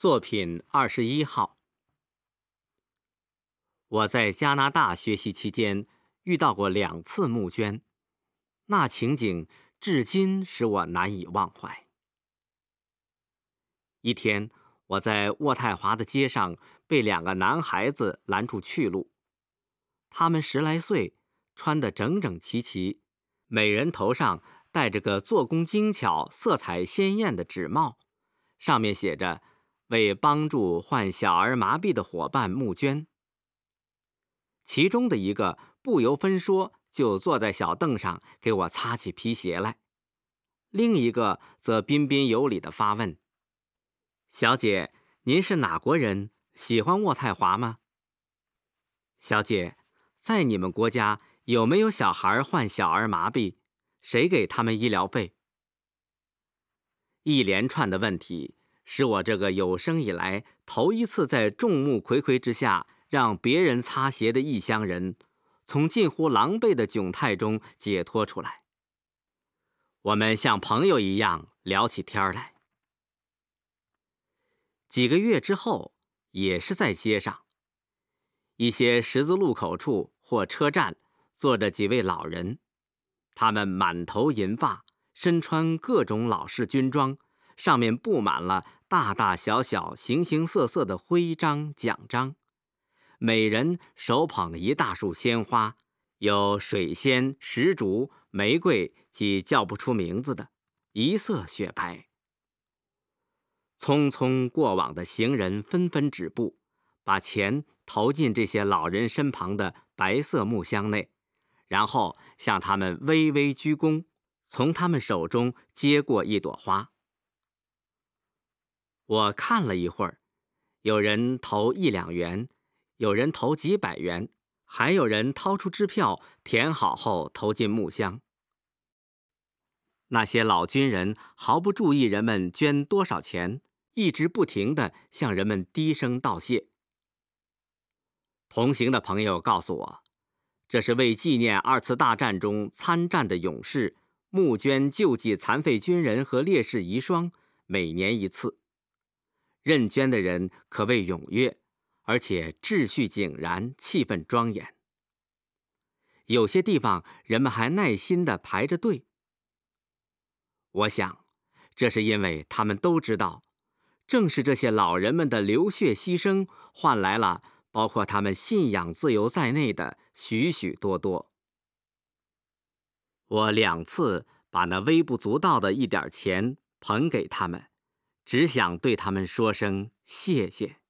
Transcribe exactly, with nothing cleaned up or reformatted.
作品二十一号。我在加拿大学习期间遇到过两次募捐，那情景至今使我难以忘怀。一天，我在渥太华的街上被两个男孩子拦住去路，他们十来岁，穿得整整齐齐，每人头上戴着个做工精巧、色彩鲜艳的纸帽，上面写着为帮助患小儿麻痹的伙伴募捐。其中的一个不由分说就坐在小凳上给我擦起皮鞋来，另一个则彬彬有礼地发问：小姐，您是哪国人？喜欢渥太华吗？小姐，在你们国家有没有小孩患小儿麻痹？谁给他们医疗费？一连串的问题使我这个有生以来头一次在众目睽睽之下让别人擦鞋的异乡人，从近乎狼狈的窘态中解脱出来。我们像朋友一样聊起天来。几个月之后，也是在街上，一些十字路口处或车站坐着几位老人，他们满头银发，身穿各种老式军装，上面布满了大大小小、形形色色的徽章、奖章。每人手捧一大束鲜花，有水仙、石竹、玫瑰及叫不出名字的，一色雪白。匆匆过往的行人纷纷止步，把钱投进这些老人身旁的白色木箱内，然后向他们微微鞠躬，从他们手中接过一朵花。我看了一会儿，有人投一两元，有人投几百元，还有人掏出支票填好后投进木箱。那些老军人毫不注意人们捐多少钱，一直不停地向人们低声道谢。同行的朋友告诉我，这是为纪念二次大战中参战的勇士，募捐救济残废军人和烈士遗孀，每年一次。认捐的人可谓踊跃，而且秩序井然，气氛庄严。有些地方人们还耐心地排着队。我想，这是因为他们都知道，正是这些老人们的流血牺牲，换来了包括他们信仰自由在内的许许多多。我两次把那微不足道的一点钱捧给他们，只想对他们说声谢谢。